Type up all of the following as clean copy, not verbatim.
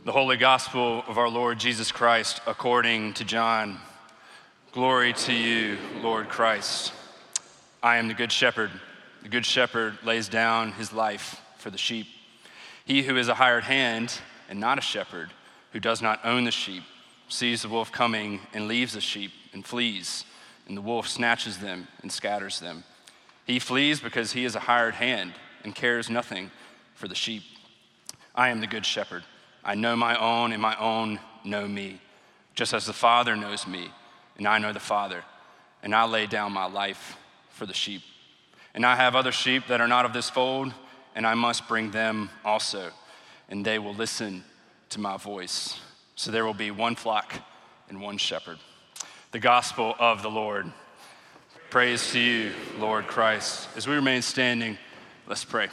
The Holy Gospel of our Lord Jesus Christ according to John. Glory to you, Lord Christ. I am the good shepherd. The good shepherd lays down his life for the sheep. He who is a hired hand and not a shepherd, who does not own the sheep, sees the wolf coming and leaves the sheep and flees, and the wolf snatches them and scatters them. He flees because he is a hired hand and cares nothing for the sheep. I am the good shepherd. I know my own, and my own know me, just as the Father knows me, and I know the Father, and I lay down my life for the sheep. And I have other sheep that are not of this fold, and I must bring them also, and they will listen to my voice. So there will be one flock and one shepherd. The gospel of the Lord. Praise to you, Lord Christ. As we remain standing, let's pray.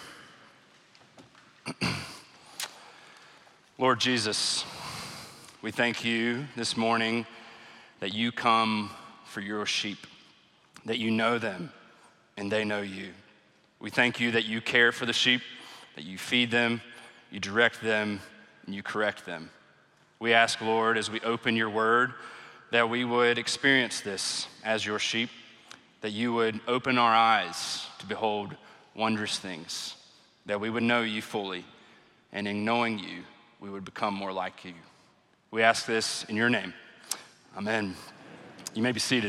Lord Jesus, we thank you this morning that you come for your sheep, that you know them and they know you. We thank you that you care for the sheep, that you feed them, you direct them, and you correct them. We ask, Lord, as we open your word, that we would experience this as your sheep, that you would open our eyes to behold wondrous things, that we would know you fully, and in knowing you, we would become more like you. We ask this in your name. Amen. You may be seated.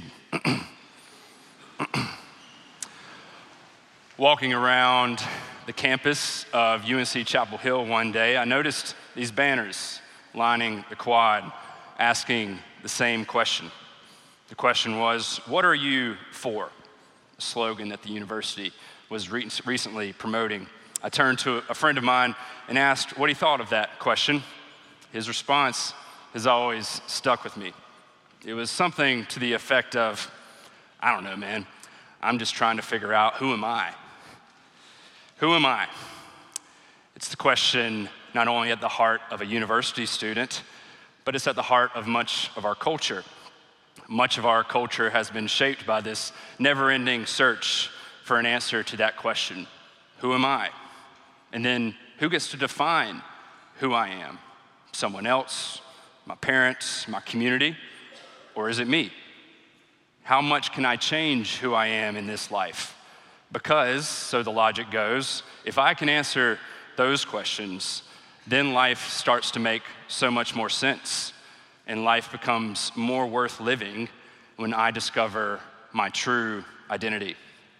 Walking around the campus of UNC Chapel Hill one day, I noticed these banners lining the quad asking the same question. The question was, what are you for? A slogan that the university was recently promoting. I turned to a friend of mine and asked what he thought of that question. His response has always stuck with me. It was something to the effect of, I don't know, man. I'm just trying to figure out, who am I? Who am I? It's the question not only at the heart of a university student, but it's at the heart of much of our culture. Much of our culture has been shaped by this never-ending search for an answer to that question. Who am I? And then who gets to define who I am? Someone else, my parents, my community, or is it me? How much can I change who I am in this life? Because, so the logic goes, if I can answer those questions, then life starts to make so much more sense, and life becomes more worth living when I discover my true identity.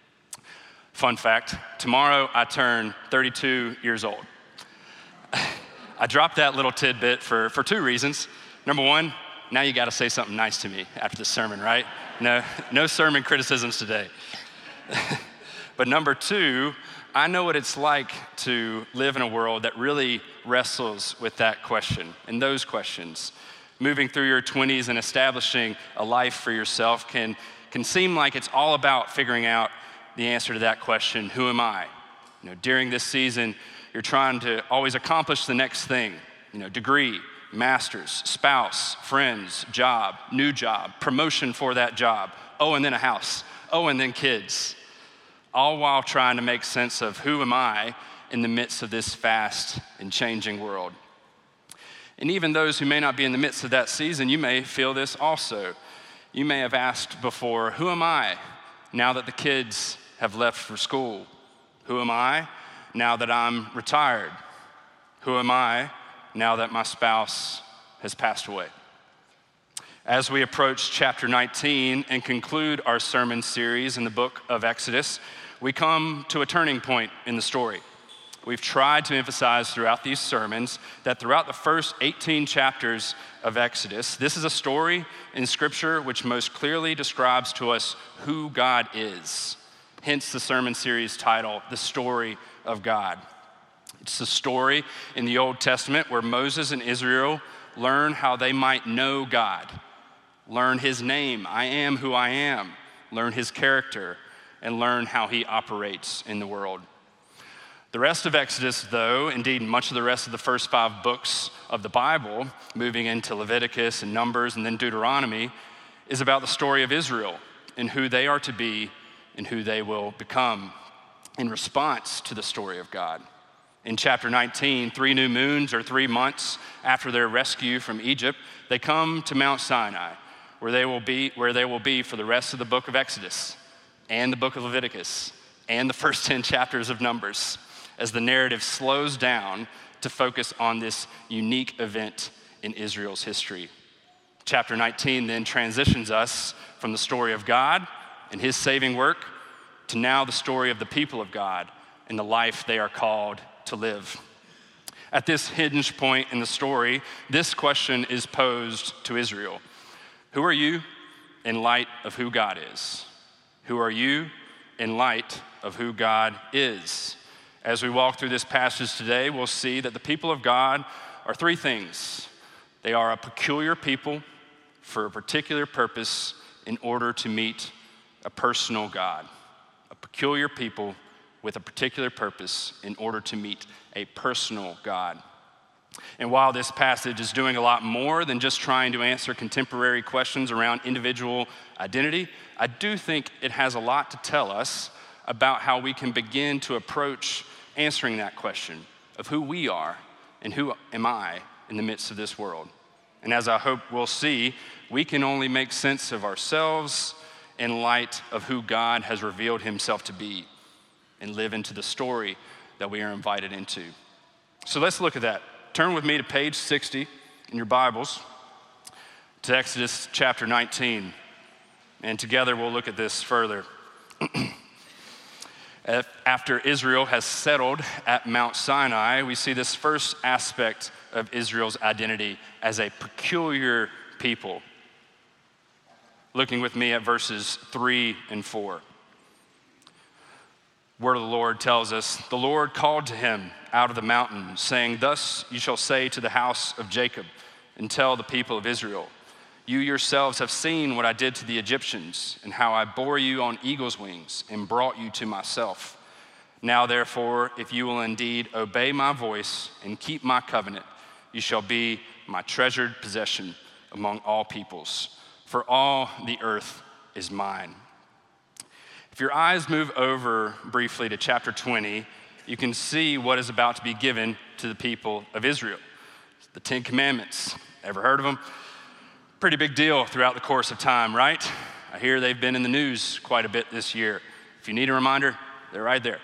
Fun fact, tomorrow I turn 32 years old. I dropped that little tidbit for two reasons. Number one, now you gotta say something nice to me after the sermon, right? No sermon criticisms today. But number two, I know what it's like to live in a world that really wrestles with that question and those questions. Moving through your 20s and establishing a life for yourself can seem like it's all about figuring out the answer to that question, who am I? During this season, you're trying to always accomplish the next thing, degree, master's, spouse, friends, job, new job, promotion for that job, and then a house, and then kids, all while trying to make sense of who am I in the midst of this fast and changing world. And even those who may not be in the midst of that season, you may feel this also. You may have asked before, who am I now that the kids have left for school? Who am I now that I'm retired? Who am I now that my spouse has passed away? As we approach chapter 19 and conclude our sermon series in the book of Exodus, we come to a turning point in the story. We've tried to emphasize throughout these sermons that throughout the first 18 chapters of Exodus, this is a story in Scripture which most clearly describes to us who God is. Hence the sermon series title, The Story of God. It's the story in the Old Testament where Moses and Israel learn how they might know God, learn his name, I am who I am, learn his character, and learn how he operates in the world. The rest of Exodus, though, indeed much of the rest of the first 5 books of the Bible, moving into Leviticus and Numbers and then Deuteronomy, is about the story of Israel and who they are to be and who they will become in response to the story of God. In chapter 19, 3 new moons or 3 months after their rescue from Egypt, they come to Mount Sinai, where they will be for the rest of the book of Exodus and the book of Leviticus and the first 10 chapters of Numbers, as the narrative slows down to focus on this unique event in Israel's history. Chapter 19 then transitions us from the story of God and his saving work to now the story of the people of God and the life they are called to live. At this hinge point in the story, this question is posed to Israel. Who are you in light of who God is? Who are you in light of who God is? As we walk through this passage today, we'll see that the people of God are 3 things. They are a peculiar people for a particular purpose in order to meet a personal God. A peculiar people with a particular purpose in order to meet a personal God. And while this passage is doing a lot more than just trying to answer contemporary questions around individual identity, I do think it has a lot to tell us about how we can begin to approach answering that question of who we are and who am I in the midst of this world. And as I hope we'll see, we can only make sense of ourselves in light of who God has revealed himself to be and live into the story that we are invited into. So let's look at that. Turn with me to page 60 in your Bibles to Exodus chapter 19, and together we'll look at this further. After Israel has settled at Mount Sinai, we see this first aspect of Israel's identity as a peculiar people. Looking with me at verses 3 and 4. Word of the Lord tells us, "The Lord called to him out of the mountain, saying, 'Thus you shall say to the house of Jacob, and tell the people of Israel, you yourselves have seen what I did to the Egyptians, and how I bore you on eagle's wings and brought you to myself. Now therefore, if you will indeed obey my voice and keep my covenant, you shall be my treasured possession among all peoples, for all the earth is mine.'" If your eyes move over briefly to chapter 20, you can see what is about to be given to the people of Israel. The 10 Commandments. Ever heard of them? Pretty big deal throughout the course of time, right? I hear they've been in the news quite a bit this year. If you need a reminder, they're right there.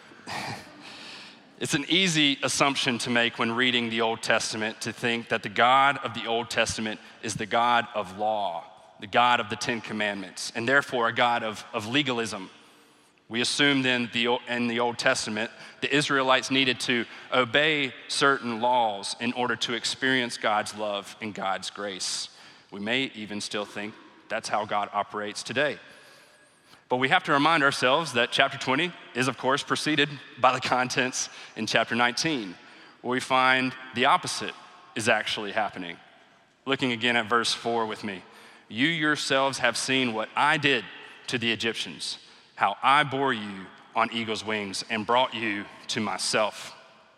It's an easy assumption to make when reading the Old Testament to think that the God of the Old Testament is the God of law, the God of the 10 Commandments, and therefore a God of legalism. We assume then in the Old Testament, the Israelites needed to obey certain laws in order to experience God's love and God's grace. We may even still think that's how God operates today. But we have to remind ourselves that chapter 20 is, of course, preceded by the contents in chapter 19, where we find the opposite is actually happening. Looking again at verse 4 with me. "You yourselves have seen what I did to the Egyptians, how I bore you on eagle's wings and brought you to myself."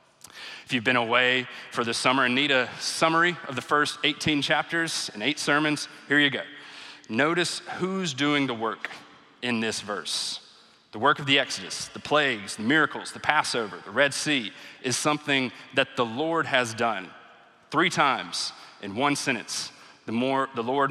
If you've been away for the summer and need a summary of the first 18 chapters and 8 sermons, here you go. Notice who's doing the work in this verse. The work of the Exodus, the plagues, the miracles, the Passover, the Red Sea is something that the Lord has done 3 times in one sentence. The Lord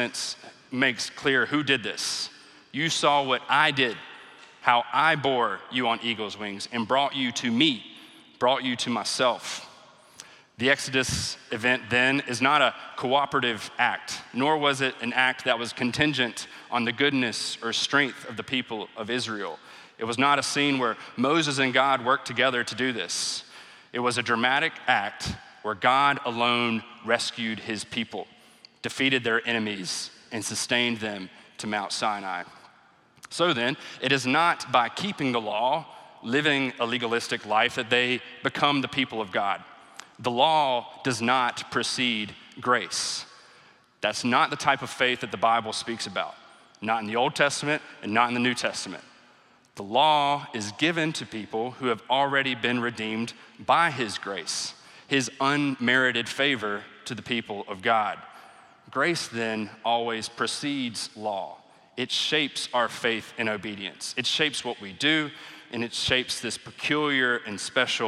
makes clear who did this. "You saw what I did, how I bore you on eagle's wings and brought you to me, brought you to myself." The Exodus event then is not a cooperative act, nor was it an act that was contingent on the goodness or strength of the people of Israel. It was not a scene where Moses and God worked together to do this. It was a dramatic act where God alone rescued his people, defeated their enemies, and sustained them to Mount Sinai. So then, it is not by keeping the law, living a legalistic life, that they become the people of God. The law does not precede grace. That's not the type of faith that the Bible speaks about, not in the Old Testament and not in the New Testament. The law is given to people who have already been redeemed by his grace, his unmerited favor to the people of God. Grace then always precedes law. It shapes our faith and obedience. It shapes what we do, and it shapes this peculiar and special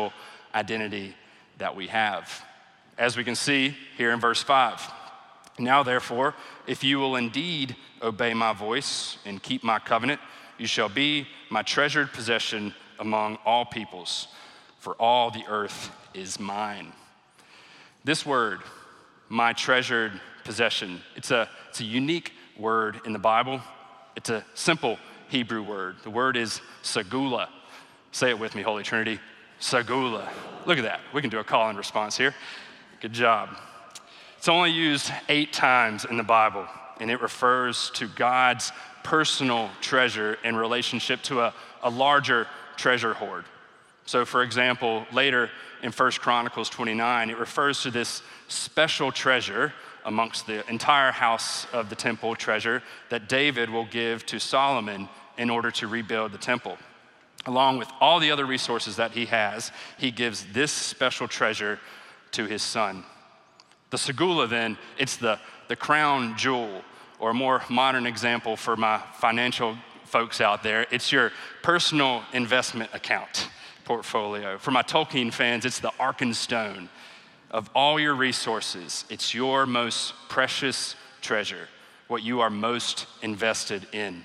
identity that we have. As we can see here in verse 5, now therefore, if you will indeed obey my voice and keep my covenant, you shall be my treasured possession among all peoples, for all the earth is mine. This word, my treasured possession, it's a unique word in the Bible. It's a simple Hebrew word. The word is segula. Say it with me, Holy Trinity. Segula. Look at that. We can do a call and response here. Good job. It's only used 8 times in the Bible, and it refers to God's personal treasure in relationship to a larger treasure hoard. So for example, later in 1 Chronicles 29, it refers to this special treasure amongst the entire house of the temple treasure that David will give to Solomon in order to rebuild the temple. Along with all the other resources that he has, he gives this special treasure to his son. The segula then, it's the crown jewel, or a more modern example for my financial folks out there, it's your personal investment account portfolio. For my Tolkien fans, it's the Arkenstone. Of all your resources, it's your most precious treasure, what you are most invested in.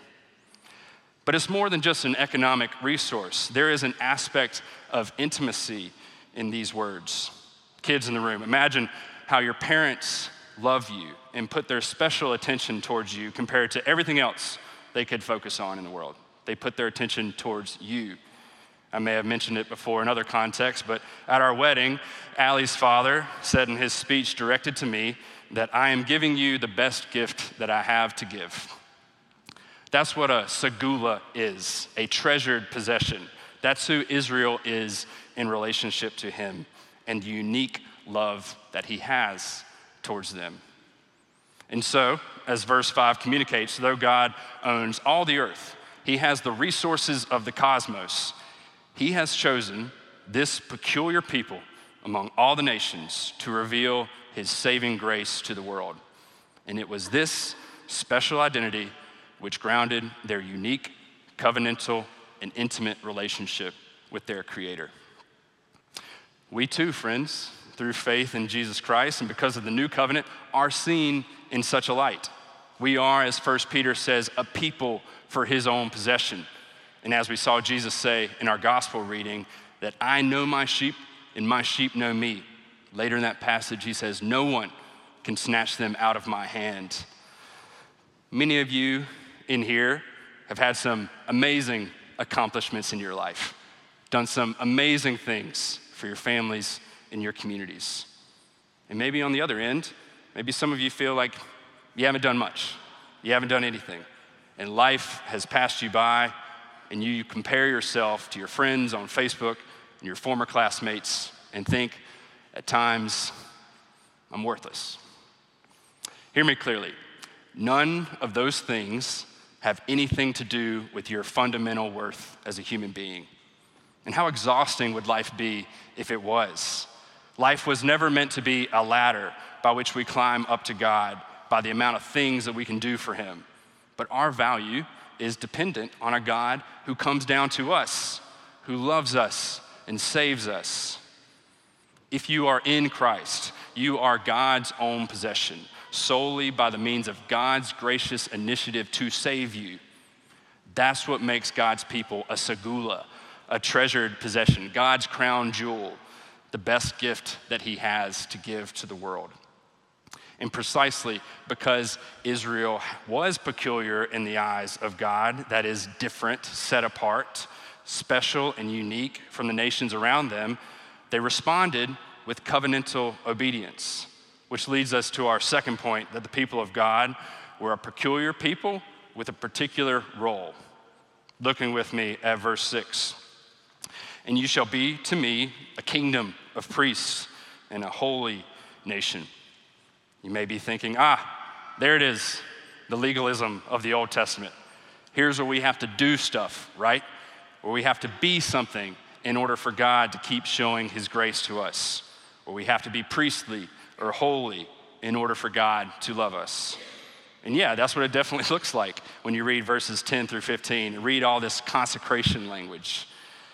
But it's more than just an economic resource. There is an aspect of intimacy in these words. Kids in the room, imagine how your parents love you and put their special attention towards you compared to everything else they could focus on in the world. They put their attention towards you. I may have mentioned it before in other contexts, but at our wedding, Allie's father said in his speech directed to me that I am giving you the best gift that I have to give. That's what a segula is, a treasured possession. That's who Israel is in relationship to him and the unique love that he has towards them. And so, as verse 5 communicates, though God owns all the earth, he has the resources of the cosmos, he has chosen this peculiar people among all the nations to reveal his saving grace to the world. And it was this special identity which grounded their unique, covenantal, and intimate relationship with their Creator. We too, friends, through faith in Jesus Christ and because of the new covenant, are seen in such a light. We are, as 1 Peter says, a people for his own possession. And as we saw Jesus say in our gospel reading, that I know my sheep and my sheep know me. Later in that passage, he says, no one can snatch them out of my hand. Many of you in here have had some amazing accomplishments in your life, done some amazing things for your families and your communities. And maybe on the other end, maybe some of you feel like you haven't done much, you haven't done anything, and life has passed you by, and you compare yourself to your friends on Facebook and your former classmates and think, at times, I'm worthless. Hear me clearly. None of those things have anything to do with your fundamental worth as a human being. And how exhausting would life be if it was? Life was never meant to be a ladder by which we climb up to God by the amount of things that we can do for him. But our value is dependent on a God who comes down to us, who loves us and saves us. If you are in Christ, you are God's own possession, solely by the means of God's gracious initiative to save you. That's what makes God's people a segula, a treasured possession, God's crown jewel, the best gift that he has to give to the world. And precisely because Israel was peculiar in the eyes of God, that is different, set apart, special and unique from the nations around them, they responded with covenantal obedience, which leads us to our second point, that the people of God were a peculiar people with a particular role. Looking with me at verse 6. And you shall be to me a kingdom of priests and a holy nation. You may be thinking, there it is, the legalism of the Old Testament. Here's where we have to do stuff, right? Where we have to be something in order for God to keep showing his grace to us. Where we have to be priestly or holy in order for God to love us. And yeah, that's what it definitely looks like when you read verses 10 through 15, read all this consecration language.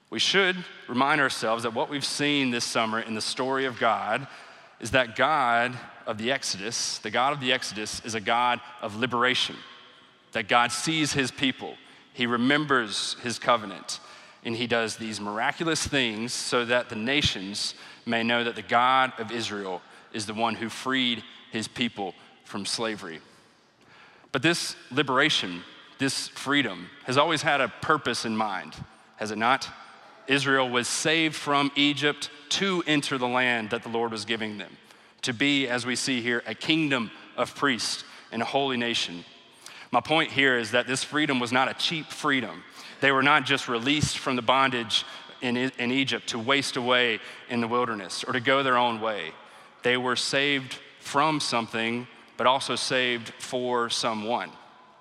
We should remind ourselves that what we've seen this summer in the story of God is that God of the Exodus, the God of the Exodus, is a God of liberation, that God sees his people, he remembers his covenant, and he does these miraculous things so that the nations may know that the God of Israel is the one who freed his people from slavery. But this liberation, this freedom, has always had a purpose in mind, has it not? Israel was saved from Egypt to enter the land that the Lord was giving them, to be, as we see here, a kingdom of priests and a holy nation. My point here is that this freedom was not a cheap freedom. They were not just released from the bondage in Egypt to waste away in the wilderness or to go their own way. They were saved from something, but also saved for someone.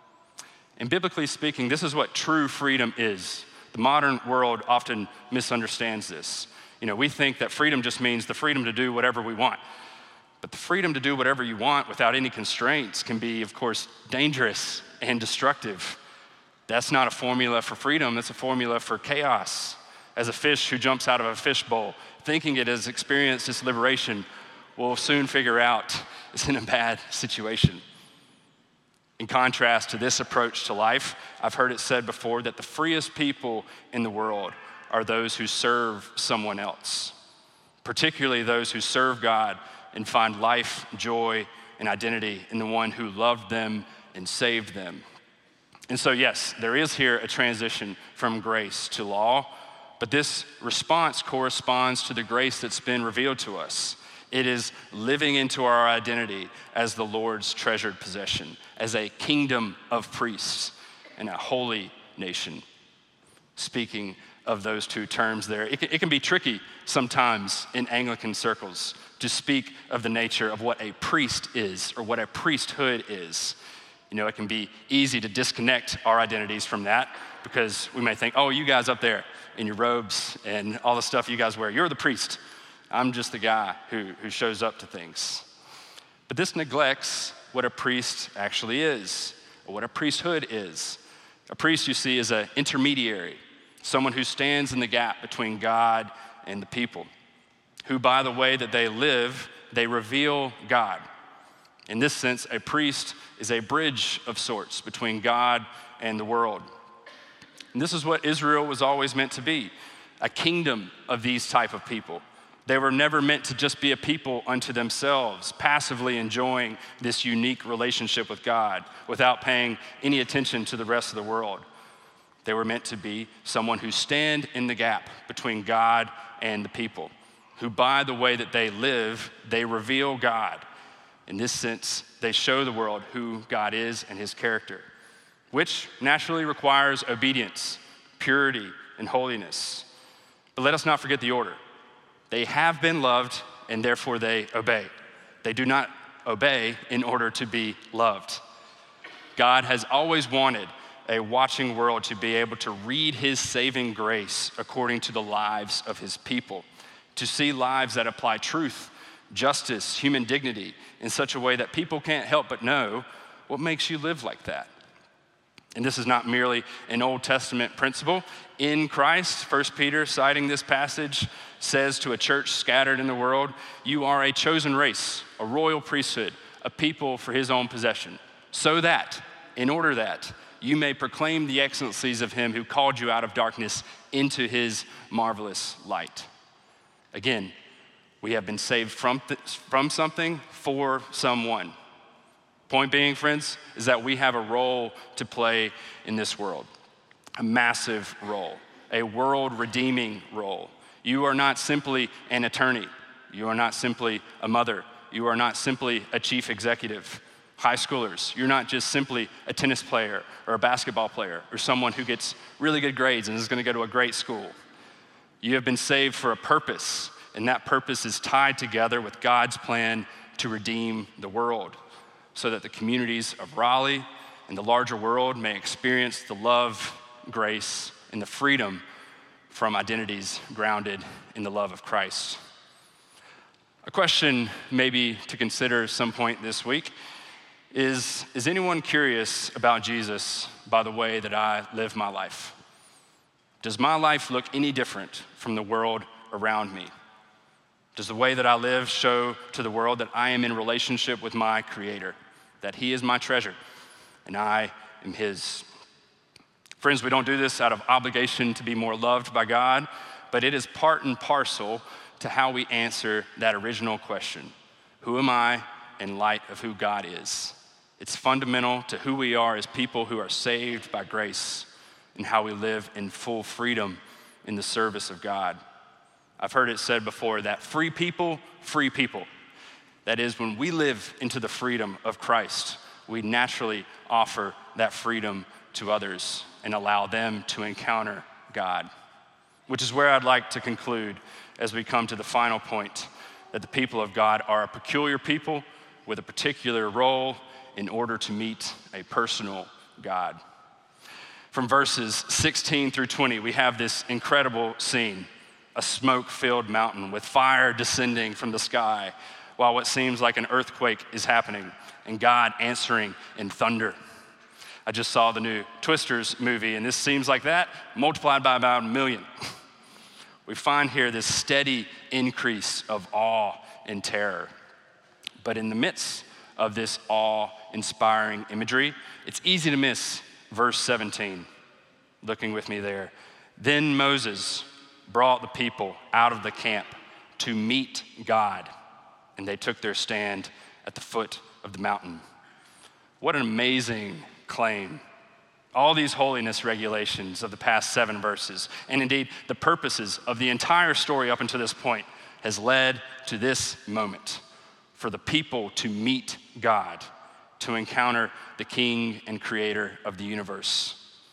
And biblically speaking, this is what true freedom is. The modern world often misunderstands this. We think that freedom just means the freedom to do whatever we want. But the freedom to do whatever you want without any constraints can be, of course, dangerous and destructive. That's not a formula for freedom, that's a formula for chaos. As a fish who jumps out of a fishbowl, thinking it has experienced this liberation, will soon figure out it's in a bad situation. In contrast to this approach to life, I've heard it said before that the freest people in the world are those who serve someone else, particularly those who serve God and find life, joy, and identity in the one who loved them and saved them. And so, yes, there is here a transition from grace to law, but this response corresponds to the grace that's been revealed to us. It is living into our identity as the Lord's treasured possession, as a kingdom of priests and a holy nation. Speaking of those two terms there, it can be tricky sometimes in Anglican circles to speak of the nature of what a priest is or what a priesthood is. It can be easy to disconnect our identities from that because we may think, oh, you guys up there in your robes and all the stuff you guys wear, you're the priest. I'm just the guy who shows up to things. But this neglects what a priest actually is, or what a priesthood is. A priest, you see, is an intermediary, someone who stands in the gap between God and the people, who by the way that they live, they reveal God. In this sense, a priest is a bridge of sorts between God and the world. And this is what Israel was always meant to be, a kingdom of these type of people. They were never meant to just be a people unto themselves, passively enjoying this unique relationship with God without paying any attention to the rest of the world. They were meant to be someone who stand in the gap between God and the people, who by the way that they live, they reveal God. In this sense, they show the world who God is and his character, which naturally requires obedience, purity, and holiness. But let us not forget the order. They have been loved, and therefore they obey. They do not obey in order to be loved. God has always wanted a watching world to be able to read his saving grace according to the lives of his people, to see lives that apply truth, justice, human dignity in such a way that people can't help but know what makes you live like that. And this is not merely an Old Testament principle. In Christ, 1 Peter, citing this passage, says to a church scattered in the world, you are a chosen race, a royal priesthood, a people for his own possession, so that, in order that, you may proclaim the excellencies of him who called you out of darkness into his marvelous light. Again, we have been saved from something for someone. Point being, friends, is that we have a role to play in this world, a massive role, a world-redeeming role. You are not simply an attorney. You are not simply a mother. You are not simply a chief executive. High schoolers, you're not just simply a tennis player or a basketball player or someone who gets really good grades and is going to go to a great school. You have been saved for a purpose, and that purpose is tied together with God's plan to redeem the world so that the communities of Raleigh and the larger world may experience the love, grace, and the freedom from identities grounded in the love of Christ. A question maybe to consider at some point this week is anyone curious about Jesus by the way that I live my life? Does my life look any different from the world around me? Does the way that I live show to the world that I am in relationship with my Creator, that He is my treasure and I am His? Friends, we don't do this out of obligation to be more loved by God, but it is part and parcel to how we answer that original question: who am I in light of who God is? It's fundamental to who we are as people who are saved by grace and how we live in full freedom in the service of God. I've heard it said before that free people, free people. That is, when we live into the freedom of Christ, we naturally offer that freedom to others and allow them to encounter God. Which is where I'd like to conclude as we come to the final point, that the people of God are a peculiar people with a particular role in order to meet a personal God. From verses 16 through 20, we have this incredible scene, a smoke-filled mountain with fire descending from the sky while what seems like an earthquake is happening, and God answering in thunder. I just saw the new Twisters movie, and this seems like that multiplied by about 1 million. We find here this steady increase of awe and terror. But in the midst of this awe-inspiring imagery, it's easy to miss verse 17. Looking with me there. Then Moses brought the people out of the camp to meet God, and they took their stand at the foot of the mountain. What an amazing claim. All these holiness regulations of the past 7 verses, and indeed the purposes of the entire story up until this point, has led to this moment for the people to meet God, to encounter the King and Creator of the universe.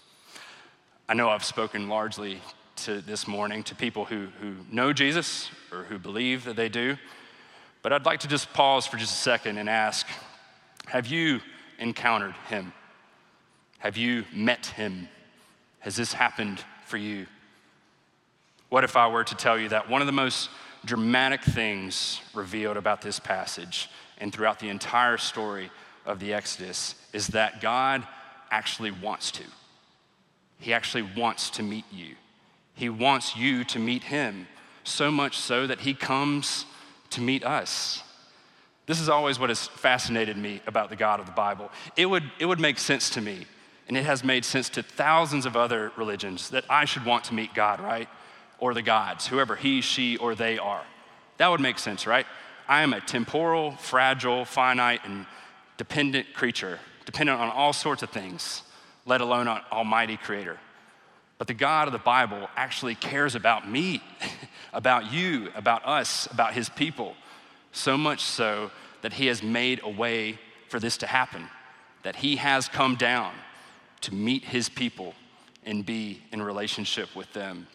I know I've spoken largely to this morning to people who know Jesus or who believe that they do, but I'd like to just pause for just a second and ask, have you encountered Him? Have you met Him? Has this happened for you? What if I were to tell you that one of the most dramatic things revealed about this passage and throughout the entire story of the Exodus is that God actually wants to. He actually wants to meet you. He wants you to meet Him, so much so that He comes to meet us. This is always what has fascinated me about the God of the Bible. It would make sense to me, and it has made sense to thousands of other religions, that I should want to meet God, right? Or the gods, whoever he, she, or they are. That would make sense, right? I am a temporal, fragile, finite, and dependent creature, dependent on all sorts of things, let alone on Almighty Creator. But the God of the Bible actually cares about me, about you, about us, about His people, so much so that He has made a way for this to happen, that He has come down to meet His people and be in relationship with them.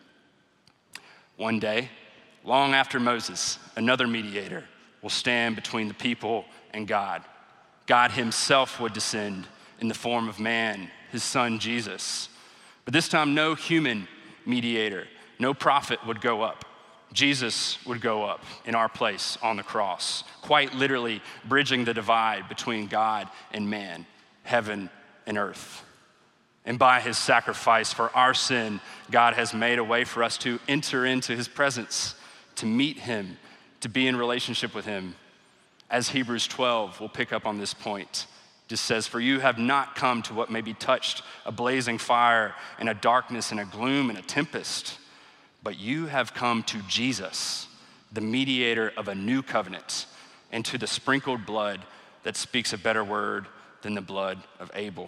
One day, long after Moses, another mediator will stand between the people and God. God Himself would descend in the form of man, His Son Jesus. But this time, no human mediator, no prophet would go up. Jesus would go up in our place on the cross, quite literally bridging the divide between God and man, heaven and earth. And by His sacrifice for our sin, God has made a way for us to enter into His presence, to meet Him, to be in relationship with Him. As Hebrews 12 will pick up on this point, it just says, "For you have not come to what may be touched, a blazing fire and a darkness and a gloom and a tempest, but you have come to Jesus, the mediator of a new covenant, and to the sprinkled blood that speaks a better word than the blood of Abel."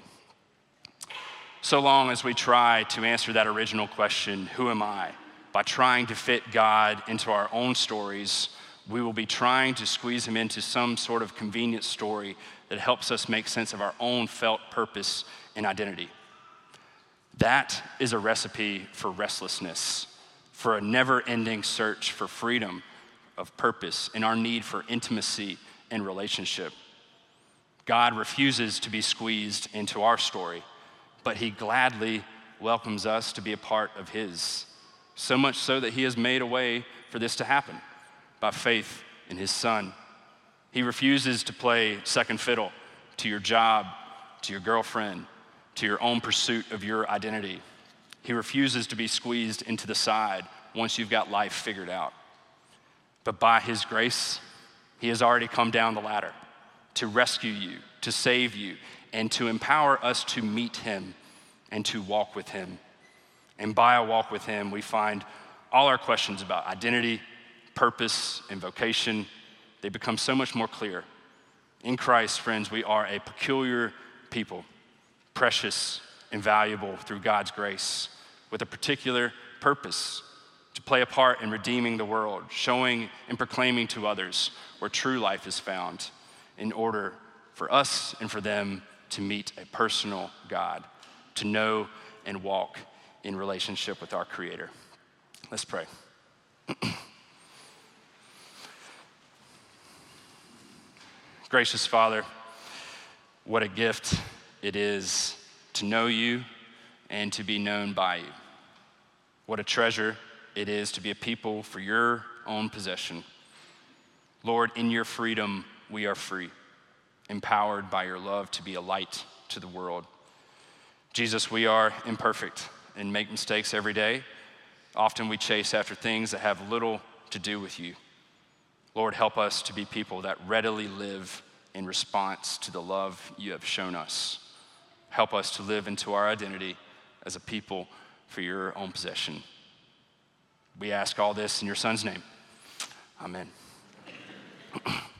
So long as we try to answer that original question, who am I, by trying to fit God into our own stories, we will be trying to squeeze Him into some sort of convenient story that helps us make sense of our own felt purpose and identity. That is a recipe for restlessness, for a never-ending search for freedom of purpose and our need for intimacy and relationship. God refuses to be squeezed into our story, but He gladly welcomes us to be a part of His, so much so that He has made a way for this to happen by faith in His Son. He refuses to play second fiddle to your job, to your girlfriend, to your own pursuit of your identity. He refuses to be squeezed into the side once you've got life figured out. But by his grace, he has already come down the ladder to rescue you, to save you, and to empower us to meet him and to walk with him. And by a walk with him, we find all our questions about identity, purpose, and vocation, they become so much more clear. In Christ, friends, we are a peculiar people, precious and valuable through God's grace, with a particular purpose to play a part in redeeming the world, showing and proclaiming to others where true life is found, in order for us and for them to meet a personal God, to know and walk in relationship with our Creator. Let's pray. Gracious Father, what a gift it is to know you and to be known by you. What a treasure it is to be a people for your own possession. Lord, in your freedom, we are free, empowered by your love to be a light to the world. Jesus, we are imperfect and make mistakes every day. Often we chase after things that have little to do with you. Lord, help us to be people that readily live in response to the love you have shown us. Help us to live into our identity as a people for your own possession. We ask all this in your Son's name. Amen.